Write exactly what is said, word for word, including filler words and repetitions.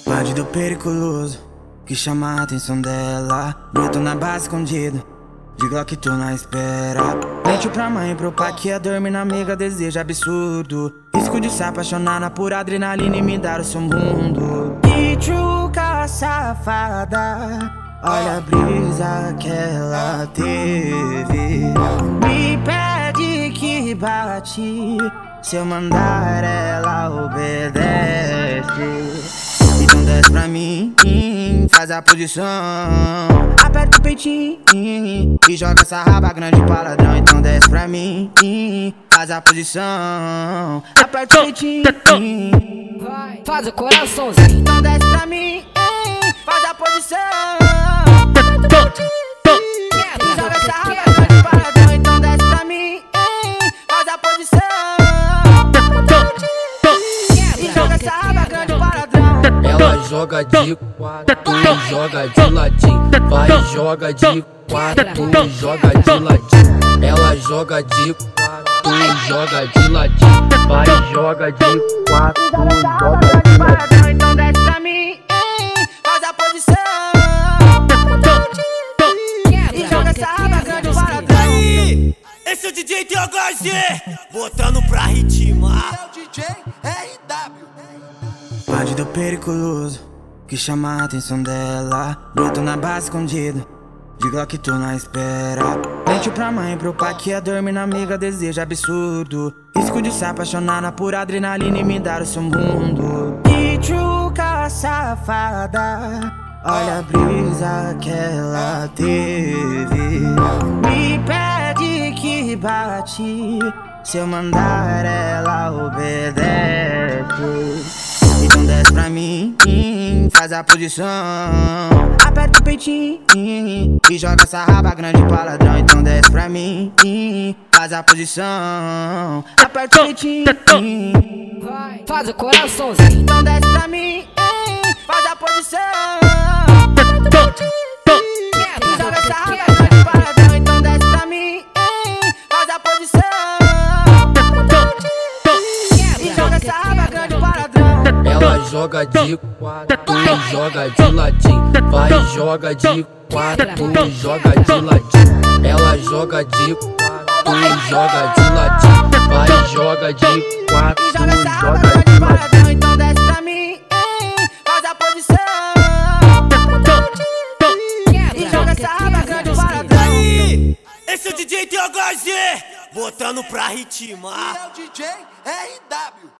Bandido periculoso, que chama a atenção dela. Broto na base escondido, de Glock tu na espera. Mente pra mãe e pro pai que a dormir na amiga, desejo absurdo. Risco de se apaixonar na pura adrenalina e me dar o seu mundo. Que truca safada, olha a brisa que ela teve. Me pede que bate, se eu mandar ela obedece. Então desce pra mim, faz a posição, aperta o peitinho e joga essa raba grande pra ladrão. Então desce pra mim, faz a posição, aperta o peitinho, vai, faz o coraçãozinho. Então desce pra mim, faz a posição, e joga essa raba grande pra ladrão. Então desce pra mim, faz a posição, e joga essa raba grande pra ladrão. Ela joga de quatro, tu joga de ladinho. Vai, joga de quatro, tu joga de ladinho. Ela joga de quatro, tu joga de ladinho. Vai, joga de quatro, tu joga de ladinho. Então desce pra mim, faz a posição, e joga essa raba grande para ladrão. Aí, esse é o D J T H G, botando pra ritmar. É o D J R W. Bandido periculoso, que chama a atenção dela. Broto na base escondido, de Glock tu na espera. Mente pra mãe e pro pai que a dormir na amiga, desejo absurdo. Risco de se apaixonar na pura adrenalina e me dar o seu mundo. Que truca safada, olha a brisa que ela teve. Me pede que bate, se eu mandar ela obedece. Então desce pra mim, faz a posição, aperta o peitinho e joga essa raba grande pra ladrão. Então desce pra mim, faz a posição, aperta o peitinho, vai, faz o coraçãozinho. Então desce pra mim, faz a posição, e joga essa raba grande pra ladrão. Então desce pra mim, faz a posição, e joga essa raba grande pra ladrão. Ela joga de quatro, tu joga de ladinho. Vai, joga de quatro, tu joga de ladinho. Ela joga de quatro, tu joga de ladinho. Vai, joga de quatro, E tu joga essa raba joga grande de pra ladinho. ladrão. Então desce pra mim, faz a posição, e joga essa raba grande pra ladrão. Aí, esse é o D J T H G, botando pra ritmar. É o D J R W.